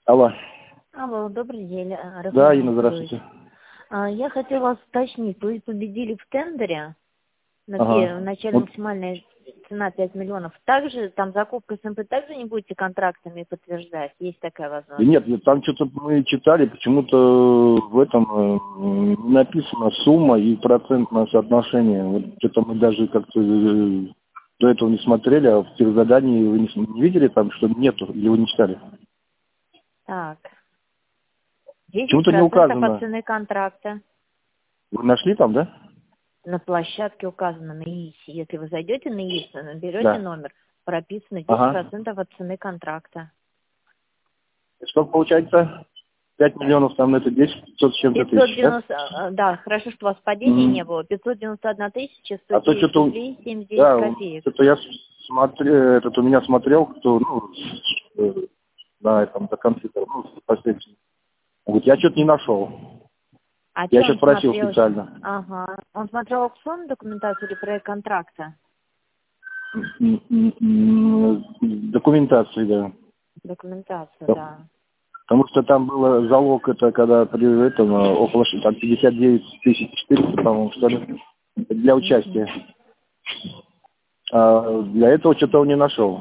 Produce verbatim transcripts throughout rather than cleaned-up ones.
Алло. Алло, добрый день. а, Да, Рафаэль Инна, Анатольевич. здравствуйте. А, Я хотела вас уточнить, вы победили в тендере, на пе- в Ага. начале Вот, максимальная цена пять миллионов. Также, там закупка СМП также не будете контрактами подтверждать? Есть такая да возможность? нет, нет, там что-то мы читали, почему-то в этом э, не написана сумма и процентное соотношение. Вот что-то мы даже как-то э, до этого не смотрели, а в тех задании вы не, с- не видели там, что нету, или вы не читали? Так, десять Почему-то не процентов от указано. цены контракта. Вы нашли там, да? На площадке указано на ИИСе. Если вы зайдете на ИИС, наберете Да. номер, прописано десять Ага. процентов от цены контракта. Сколько получается? Пять миллионов, там это десять, пятьсот с чем-то пятьсот тысяч, да? девяносто, э, да, хорошо, что у вас падения не Мгм. было. пятьсот девяносто одна тысяча сто А то девять что-то, рублей семьдесят девять да, копеек. что-то я смотрел, этот у меня смотрел, кто, ну, э, на этом, до компьютера, ну, последний. Он говорит, я что-то не нашел. А Я что сейчас он спросил смотрел еще? специально. Ага. Он смотрел аукционную документацию или проект контракта? М, м, м, Документации, да. Документацию, Да. да. Потому что там было залог, это когда при этом э, около ш- там пятьдесят девять тысяч четыреста, по-моему, что ли, для Мгм. участия. А для этого что-то он не нашел.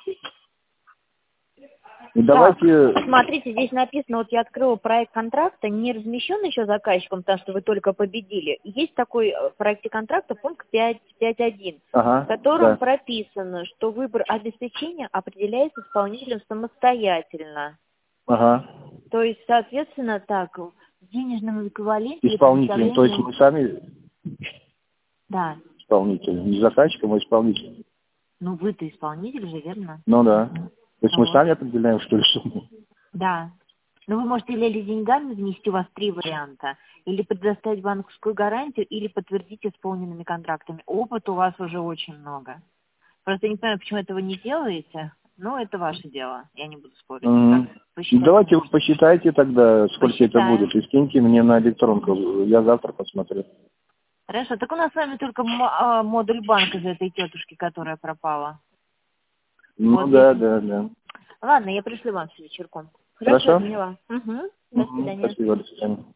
И Так, давайте. смотрите, здесь написано, вот я открыла проект контракта, не размещен еще заказчиком, потому что вы только победили. Есть такой э, в проекте контракта пункт пять точка один, в Ага, котором да. прописано, что выбор обеспечения определяется исполнителем самостоятельно. Ага. То есть, соответственно, так, в денежном эквиваленте или Исполнителем. То есть предоставлении... мы сами Да, исполнители. Не заказчиком, а исполнителем. ну вы-то исполнитель же, верно? Ну да. То есть мы Вот. сами определяем, что ли, сумму? Да. Но вы можете или деньгами внести, у вас три варианта, или предоставить банковскую гарантию, или подтвердить исполненными контрактами. Опыта у вас уже очень много. Просто я не понимаю, почему этого не делаете, но это ваше дело, я не буду спорить. Как Мгм. Ну, посчитать давайте вы можете. посчитайте тогда, сколько это Посчитаем. будет, и скиньте мне на электронку. Я завтра посмотрю. Хорошо, так у нас с вами только мо- а, модуль банка из этой тетушки, которая пропала. Ну Вот здесь. да, да, да. Ладно, я пришлю вам все вечерком. Хорошо, я Хорошо? поняла. Угу. До Мгм. свидания. Спасибо, до свидания.